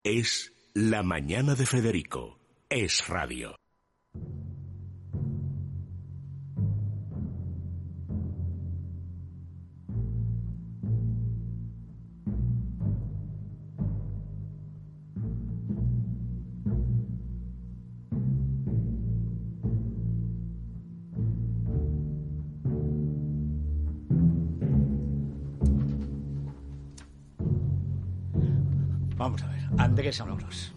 Es La Mañana de Federico. Es radio. Vamos a ver, Andrés Amorós.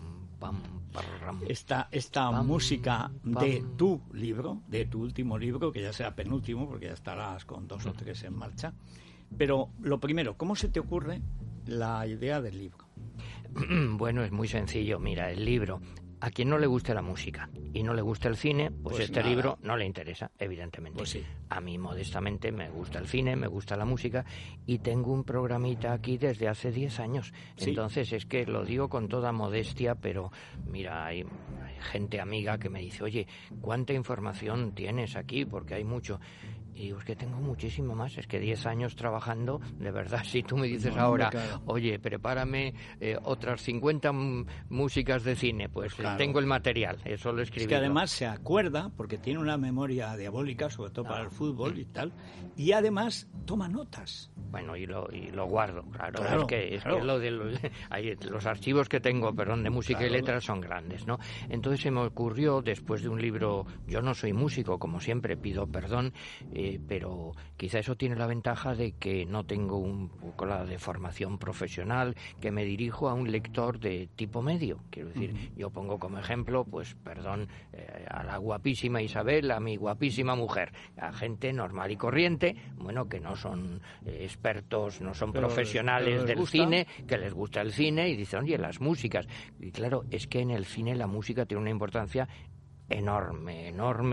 Esta música de tu libro, de tu último libro, que ya será penúltimo, porque ya estarás con 2 o 3 en marcha. Pero lo primero, ¿cómo se te ocurre la idea del libro? Bueno, es muy sencillo. Mira, el libro, a quien no le guste la música y no le guste el cine, pues este nada. Libro no le interesa, evidentemente. Pues sí. A mí, modestamente, me gusta el cine, me gusta la música y tengo un programita aquí desde hace 10 años. ¿Sí? Entonces, es que lo digo con toda modestia, pero mira, hay gente amiga que me dice, oye, ¿cuánta información tienes aquí? Porque hay mucho. Y digo, es que tengo muchísimo más, es que 10 años trabajando, de verdad, si tú me dices ahora, oye, prepárame otras 50 músicas de cine, pues claro. Tengo el material, eso lo escribí. Es que además se acuerda, porque tiene una memoria diabólica, sobre todo para el fútbol y tal, y además toma notas. Bueno, y lo guardo, claro. Es que lo de los archivos que tengo, de música y letras son grandes, ¿no? Entonces se me ocurrió, después de un libro, yo no soy músico, como siempre, pido perdón, pero quizá eso tiene la ventaja de que no tengo un poco la de formación profesional, que me dirijo a un lector de tipo medio. Quiero decir, yo pongo como ejemplo, pues perdón, a la guapísima Isabel, a mi guapísima mujer, a gente normal y corriente, bueno, que no son expertos, no son profesionales del cine, que les gusta el cine y dicen, oye, las músicas. Y claro, es que en el cine la música tiene una importancia enorme.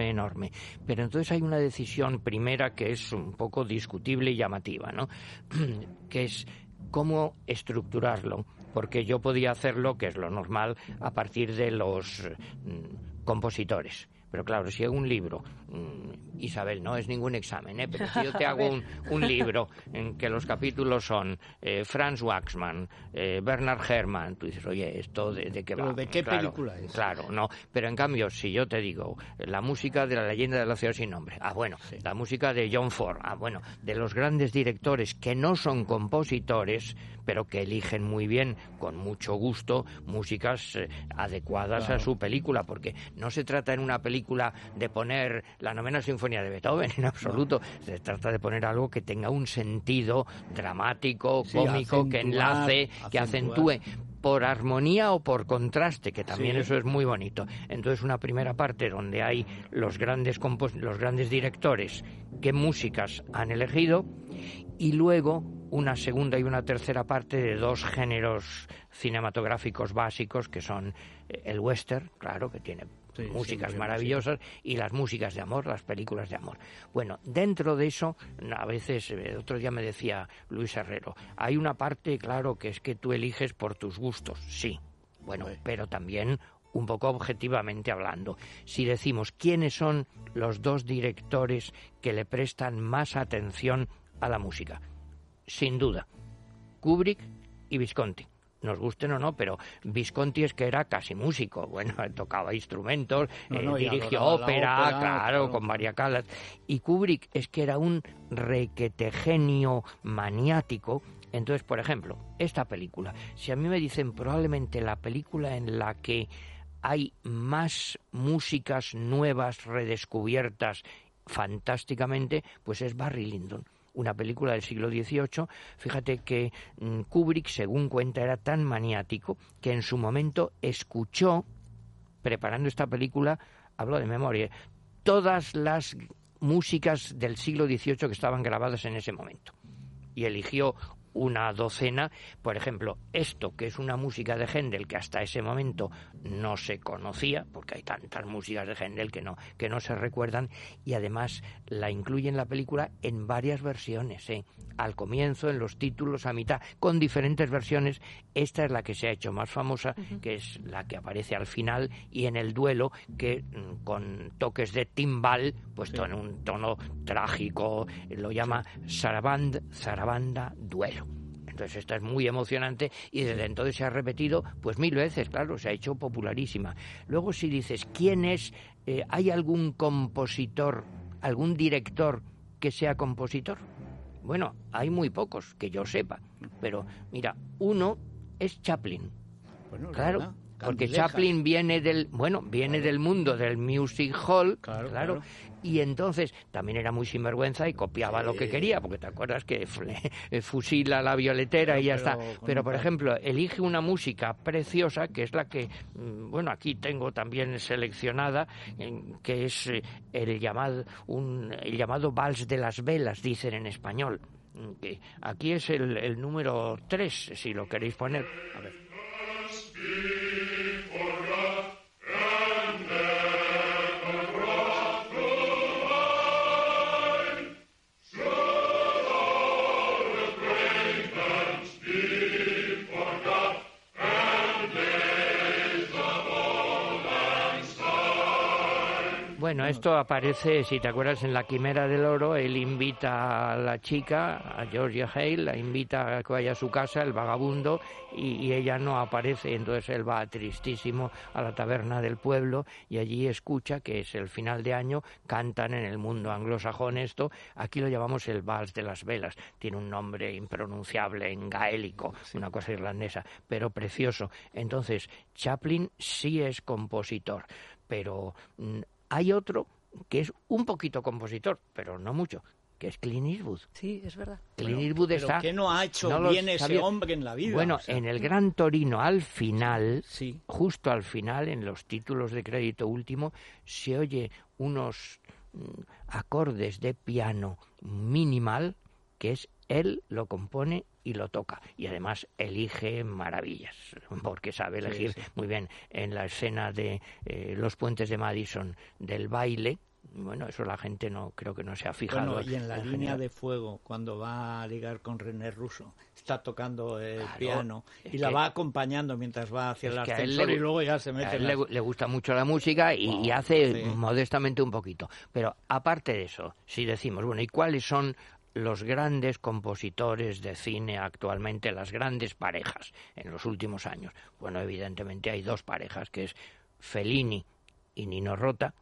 Pero entonces hay una decisión primera que es un poco discutible y llamativa, ¿no? Que es cómo estructurarlo, porque yo podía hacerlo, que es lo normal, a partir de los compositores. Pero claro, si hago un libro, Isabel, no es ningún examen, pero si yo te hago un libro en que los capítulos son Franz Waxman, Bernard Herrmann, tú dices, oye, ¿esto de qué va? ¿Pero de qué película es? Claro, no. Pero en cambio, si yo te digo la música de La leyenda de la ciudad sin nombre, la música de John Ford, de los grandes directores que no son compositores, pero que eligen muy bien, con mucho gusto, músicas adecuadas a su película, porque no se trata en una película de poner la 9ª sinfonía de Beethoven, en absoluto. Se trata de poner algo que tenga un sentido dramático, cómico, que enlace, que acentúe por armonía o por contraste, que también eso es muy bonito. Entonces, una primera parte donde hay los grandes directores, qué músicas han elegido, y luego una segunda y una tercera parte de 2 géneros cinematográficos básicos, que son el western, claro, que tiene músicas maravillosas, y las músicas de amor, las películas de amor. Bueno, dentro de eso, a veces, el otro día me decía Luis Herrero, hay una parte, claro, que es que tú eliges por tus gustos, sí, bueno, pero también un poco objetivamente hablando. Si decimos quiénes son los 2 directores que le prestan más atención a la música, sin duda, Kubrick y Visconti. Nos gusten o no, pero Visconti es que era casi músico, bueno, tocaba instrumentos, dirigió ópera, claro, con Maria Callas, y Kubrick es que era un requetegenio maniático. Entonces, por ejemplo, esta película, si a mí me dicen probablemente la película en la que hay más músicas nuevas redescubiertas fantásticamente, pues es Barry Lyndon. Una película del siglo XVIII, fíjate que Kubrick, según cuenta, era tan maniático que en su momento escuchó, preparando esta película, hablo de memoria, todas las músicas del siglo XVIII que estaban grabadas en ese momento. Y eligió una docena, por ejemplo, esto que es una música de Händel que hasta ese momento no se conocía, porque hay tantas músicas de Händel que no se recuerdan, y además la incluye en la película en varias versiones, al comienzo, en los títulos, a mitad, con diferentes versiones. Esta es la que se ha hecho más famosa, que es la que aparece al final, y en el duelo, que con toques de timbal, puesto en un tono trágico, lo llama Sarabanda Duelo. Entonces esta es muy emocionante y desde entonces se ha repetido pues 1000 veces, claro, se ha hecho popularísima. Luego si dices, ¿quién es? ¿Hay algún compositor, algún director que sea compositor? Bueno, hay muy pocos, que yo sepa, pero mira, uno es Chaplin. Bueno, claro, ¿verdad? porque Candilejas. Chaplin viene del mundo del music hall, Claro. y entonces también era muy sinvergüenza y copiaba lo que quería, porque te acuerdas que fusila la violetera y ya está. Pero por ejemplo, elige una música preciosa, que es la que, bueno, aquí tengo también seleccionada, que es el llamado Vals de las Velas, dicen en español. Que aquí es el número 3, si lo queréis poner. A ver. Bueno, esto aparece, si te acuerdas, en La Quimera del Oro. Él invita a la chica, a Georgia Hale, la invita a que vaya a su casa, el vagabundo, y ella no aparece. Entonces él va tristísimo a la taberna del pueblo y allí escucha, que es el final de año, cantan en el mundo anglosajón esto. Aquí lo llamamos el Vals de las Velas. Tiene un nombre impronunciable en gaélico, una cosa irlandesa, pero precioso. Entonces, Chaplin sí es compositor, pero hay otro que es un poquito compositor, pero no mucho, que es Clint Eastwood. Sí, es verdad. Clint Eastwood ¿Pero está... qué no ha hecho no bien lo ese sabía. hombre en la vida? Bueno, O sea, en el Gran Torino, al final, sí. justo al final, en los títulos de crédito último, se oye unos acordes de piano minimal, que es él lo compone y lo toca, y además elige maravillas, porque sabe elegir muy bien. En la escena de los puentes de Madison del baile, bueno, eso la gente no creo que no se ha fijado. Bueno, y en la línea de fuego, cuando va a ligar con René Russo, está tocando el piano y la va acompañando mientras va hacia el ascensor y luego ya se mete. Le gusta mucho la música y hace modestamente un poquito. Pero aparte de eso, si decimos, bueno, ¿y cuáles son los grandes compositores de cine actualmente, las grandes parejas en los últimos años? Bueno, evidentemente hay dos parejas, que es Fellini y Nino Rota,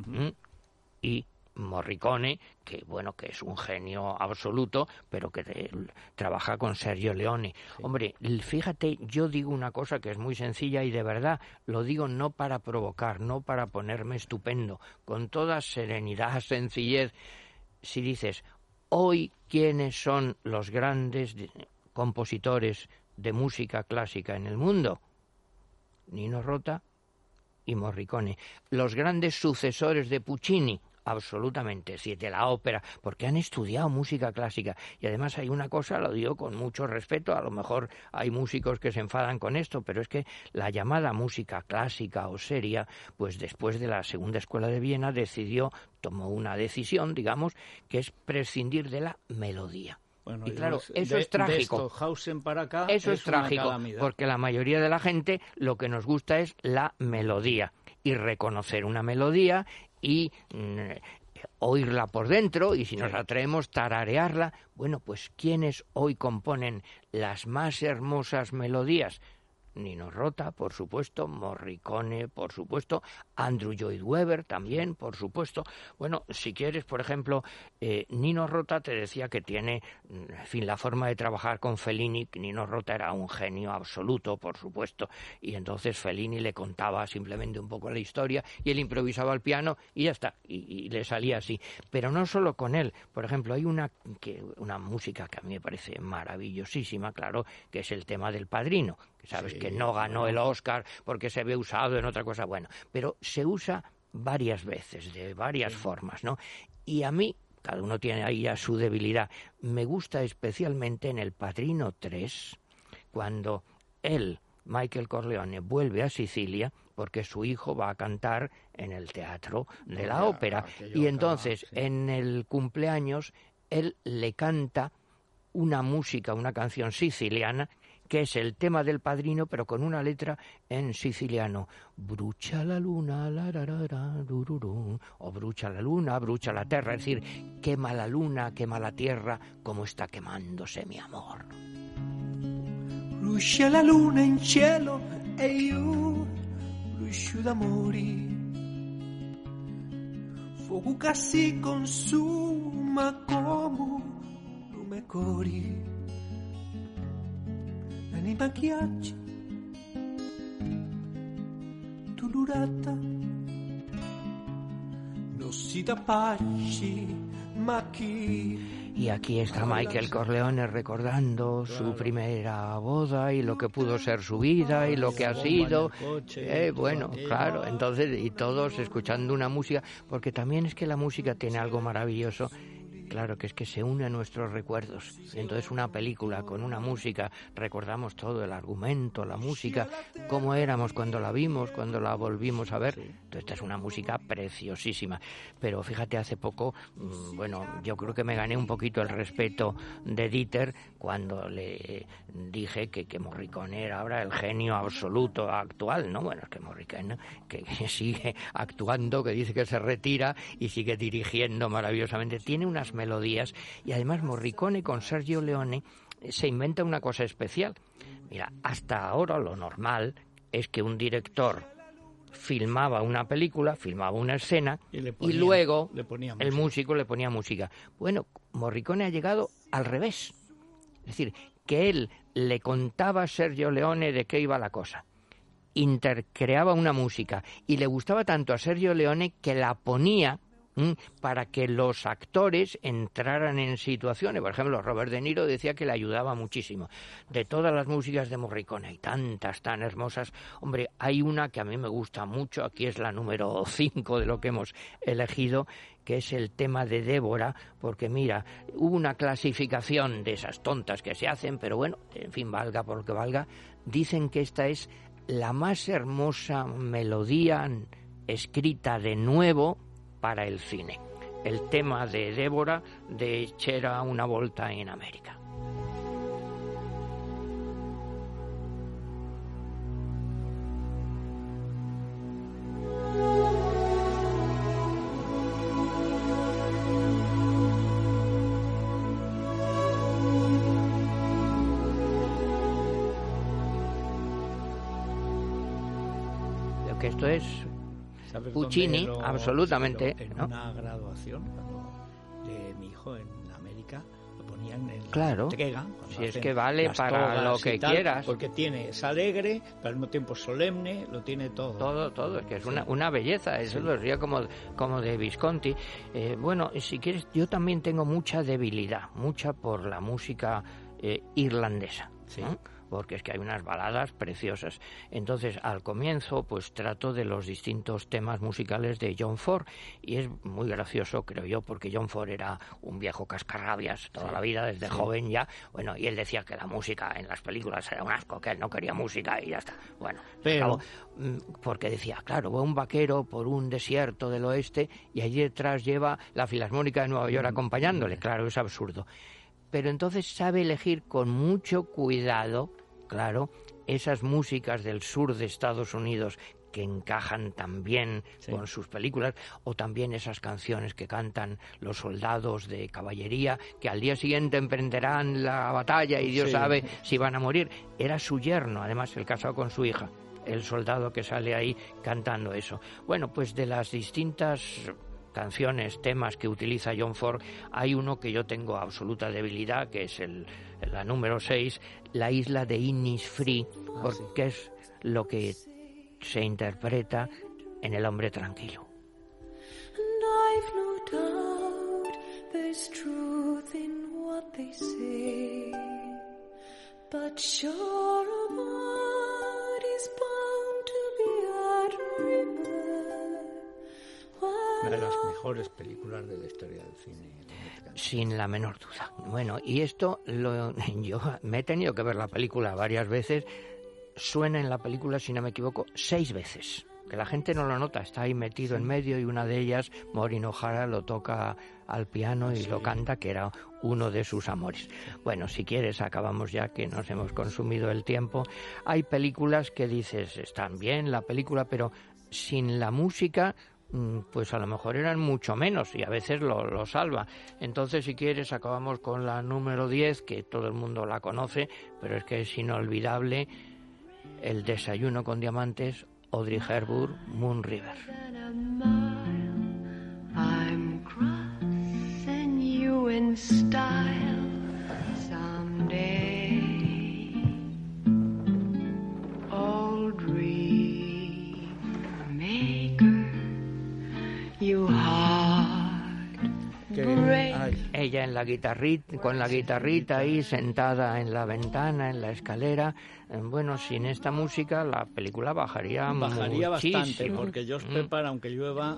y Morricone, que bueno, que es un genio absoluto, pero que trabaja con Sergio Leone. Hombre, fíjate, yo digo una cosa que es muy sencilla y de verdad lo digo no para provocar, no para ponerme estupendo, con toda serenidad, sencillez. Si dices, hoy, ¿quiénes son los grandes compositores de música clásica en el mundo? Nino Rota y Morricone. Los grandes sucesores de Puccini, absolutamente, sí, de la ópera, porque han estudiado música clásica. Y además hay una cosa, lo digo con mucho respeto, a lo mejor hay músicos que se enfadan con esto, pero es que la llamada música clásica o seria, pues después de la Segunda Escuela de Viena tomó una decisión, digamos, que es prescindir de la melodía. Bueno, y claro, eso es trágico. De Stockhausen para acá, eso es trágico, porque la mayoría de la gente lo que nos gusta es la melodía, y reconocer una melodía y oírla por dentro, y si nos atrevemos, tararearla. Bueno, pues ¿quiénes hoy componen las más hermosas melodías? Nino Rota, por supuesto, Morricone, por supuesto, Andrew Lloyd Webber también, por supuesto. Bueno, si quieres, por ejemplo, Nino Rota te decía que tiene, en fin, la forma de trabajar con Fellini. Nino Rota era un genio absoluto, por supuesto, y entonces Fellini le contaba simplemente un poco la historia y él improvisaba al piano y ya está, y le salía así. Pero no solo con él. Por ejemplo, hay una música que a mí me parece maravillosísima, claro, que es el tema del Padrino, que sabes que no ganó el Oscar porque se ve usado en otra cosa. Bueno, pero se usa varias veces, de varias formas, ¿no? Y a mí, cada uno tiene ahí a su debilidad, me gusta especialmente en El Padrino 3, cuando él, Michael Corleone, vuelve a Sicilia porque su hijo va a cantar en el teatro de la ópera. Y entonces, en el cumpleaños, él le canta una música, una canción siciliana, que es el tema del Padrino, pero con una letra en siciliano. Brucia la luna, la dururú, o brucia la luna, brucia la tierra, es decir, quema la luna, quema la tierra, como está quemándose mi amor. Luce la luna in cielo e io luce d'amori. Fuoco che si consuma come lume cori. Anima ghiaccia, tu l'urata, non si da pace, ma chi... Y aquí está Michael Corleone recordando su primera boda y lo que pudo ser su vida y lo que ha sido. Bueno, claro, entonces, y todos escuchando una música, porque también es que la música tiene algo maravilloso. Claro, que es que se une a nuestros recuerdos. Entonces una película con una música, recordamos todo, el argumento, la música, cómo éramos cuando la vimos, cuando la volvimos a ver. Entonces esta es una música preciosísima. Pero fíjate, hace poco, bueno, yo creo que me gané un poquito el respeto de Dieter cuando le dije que Morricone era ahora el genio absoluto actual, ¿no? Bueno, es que Morricone que sigue actuando, que dice que se retira y sigue dirigiendo maravillosamente. Tiene unas melodías y además Morricone con Sergio Leone se inventa una cosa especial. Mira, hasta ahora lo normal es que un director filmaba una película, filmaba una escena y luego el músico le ponía música. Bueno, Morricone ha llegado al revés. Es decir, que él le contaba a Sergio Leone de qué iba la cosa. Intercreaba una música y le gustaba tanto a Sergio Leone que la ponía para que los actores entraran en situaciones. Por ejemplo, Robert De Niro decía que le ayudaba muchísimo. De todas las músicas de Morricone, hay tantas tan hermosas. Hombre, hay una que a mí me gusta mucho, aquí es la número 5 de lo que hemos elegido, que es el tema de Débora, porque mira, hubo una clasificación de esas tontas que se hacen, pero bueno, en fin, valga por lo que valga, dicen que esta es la más hermosa melodía escrita de nuevo para el cine. El tema de Débora de C'era una volta en América. Lo que esto es Puccini, absolutamente, en ¿no? una graduación de mi hijo en América lo ponían en claro, la entrega. Si es que vale para lo que tal, quieras. Porque es alegre, pero al mismo tiempo solemne, lo tiene todo. Todo, es que es una belleza, eso lo sería como de Visconti. Bueno, si quieres, yo también tengo mucha debilidad, mucha por la música irlandesa, sí. ¿no? Porque es que hay unas baladas preciosas. Entonces, al comienzo, pues trato de los distintos temas musicales de John Ford, y es muy gracioso, creo yo, porque John Ford era un viejo cascarrabias toda la vida, desde joven ya, bueno, y él decía que la música en las películas era un asco, que él no quería música y ya está. Bueno, pero porque decía, claro, va un vaquero por un desierto del oeste y allí detrás lleva la Filarmónica de Nueva York acompañándole, claro, es absurdo. Pero entonces sabe elegir con mucho cuidado, claro, esas músicas del sur de Estados Unidos que encajan tan bien con sus películas, o también esas canciones que cantan los soldados de caballería, que al día siguiente emprenderán la batalla y Dios sabe si van a morir. Era su yerno, además, el casado con su hija, el soldado que sale ahí cantando eso. Bueno, pues de las distintas canciones, temas que utiliza John Ford, hay uno que yo tengo absoluta debilidad, que es la número 6, La isla de Innisfree, porque es lo que se interpreta en El hombre tranquilo. And I've no doubt there's truth in what they say, but sure a body's bound to be at river. Una de las mejores películas de la historia del cine. Sin la menor duda. Bueno, y esto yo me he tenido que ver la película varias veces. Suena en la película, si no me equivoco, 6 veces. Que la gente no lo nota, está ahí metido en medio, y una de ellas, Maureen O'Hara, lo toca al piano y lo canta, que era uno de sus amores. Bueno, si quieres, acabamos ya, que nos hemos consumido el tiempo. Hay películas que dices, están bien la película, pero sin la música pues a lo mejor eran mucho menos y a veces lo salva. Entonces, si quieres, acabamos con la número 10, que todo el mundo la conoce, pero es que es inolvidable, El desayuno con diamantes, Audrey Hepburn, Moon River. I'm crossing you in style someday. Old dream maker, you Ella en la guitarrita, con la guitarrita ahí sentada en la ventana, en la escalera. Bueno, sin esta música la película bajaría bastante, porque Josh Pepper, aunque llueva,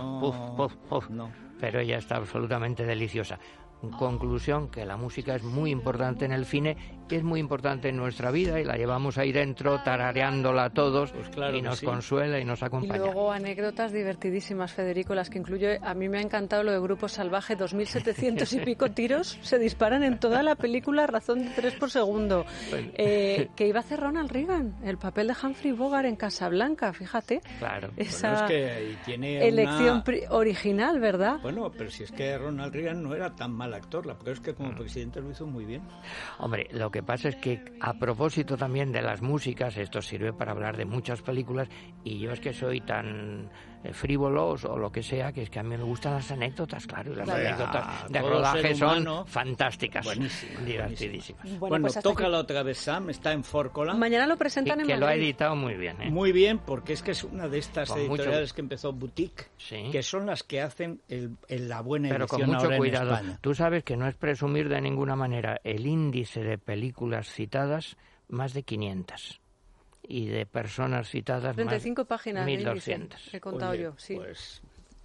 no. Pero ella está absolutamente deliciosa. Conclusión, que la música es muy importante en el cine, es muy importante en nuestra vida y la llevamos ahí dentro tarareándola todos, pues claro, y nos consuela y nos acompaña. Y luego anécdotas divertidísimas, Federico, las que incluye. A mí me ha encantado lo de Grupo Salvaje, 2.700 y pico tiros se disparan en toda la película a razón de 3 por segundo. Que iba a hacer Ronald Reagan, el papel de Humphrey Bogart en Casablanca, fíjate. Claro. Esa es que tiene elección original, ¿verdad? Bueno, pero si es que Ronald Reagan no era tan mal actor, la verdad es que como presidente lo hizo muy bien. Hombre, lo que pasa es que a propósito también de las músicas, esto sirve para hablar de muchas películas, y yo es que soy tan frívolos o lo que sea, que es que a mí me gustan las anécdotas, claro, y las anécdotas de rodaje son fantásticas, divertidísimas. Bueno, pues tócala otra vez, Sam, está en Fórcola. Mañana lo presentan en Madrid. Que lo ha editado muy bien. Muy bien, porque es que es una de estas editoriales que empezó Boutique, que son las que hacen la buena edición. Pero con mucho ahora cuidado. En España. Tú sabes que no es presumir de ninguna manera, el índice de películas citadas, más de 500. Y de personas citadas 35 más páginas 1.200. He contado yo, sí. Pues,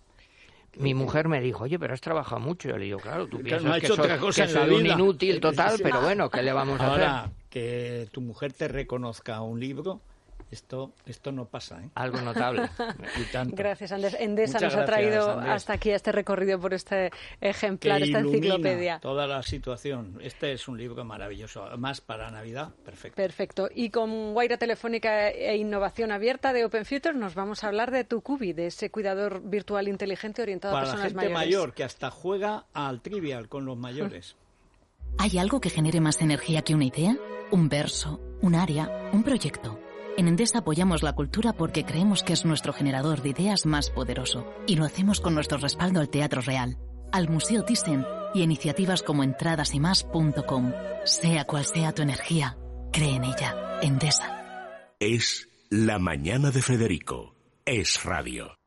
mi mujer me dijo, oye, pero has trabajado mucho. Yo le digo, claro, tú piensas no ha hecho otra cosa que soy un inútil total, pero bueno, ¿qué le vamos a hacer? Ahora, que tu mujer te reconozca un libro, esto no pasa, ¿eh? Algo notable. Y tanto. Gracias, Andrés. Endesa Muchas nos ha traído gracias, hasta aquí, a este recorrido por este ejemplar, que esta enciclopedia. Toda la situación. Este es un libro maravilloso. Además, para Navidad, perfecto. Perfecto. Y con Guaira Telefónica e Innovación Abierta de Open Future nos vamos a hablar de Tucubi, de ese cuidador virtual inteligente orientado a personas mayores. Para la gente mayor, que hasta juega al Trivial con los mayores. ¿Hay algo que genere más energía que una idea? Un verso, un área, un proyecto. En Endesa apoyamos la cultura porque creemos que es nuestro generador de ideas más poderoso. Y lo hacemos con nuestro respaldo al Teatro Real, al Museo Thyssen y a iniciativas como entradasymas.com. Sea cual sea tu energía, cree en ella. Endesa. Es La Mañana de Federico. Es Radio.